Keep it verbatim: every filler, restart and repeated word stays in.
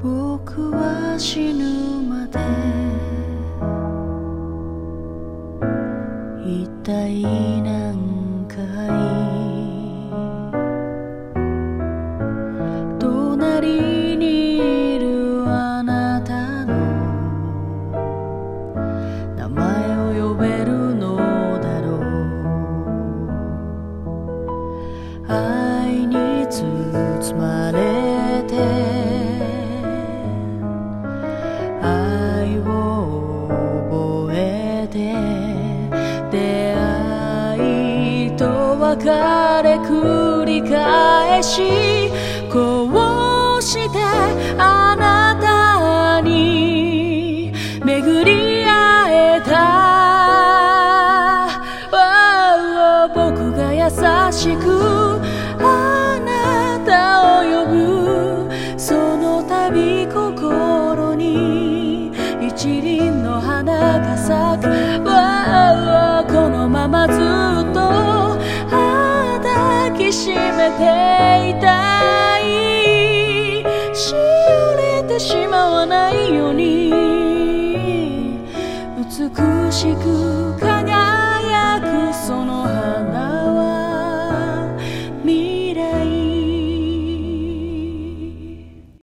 僕は死ぬまで一体何回隣にいるあなたの名前を呼べるのだろう。愛に包まれて愛を覚えて出会いと別れ繰り返しこうしてあなたに巡り会えた、oh, 僕が優しくあなたを呼ぶその度心に一輪の花が咲く、oh, このままずっと抱きしめていたい、しおれてしまわないように美しく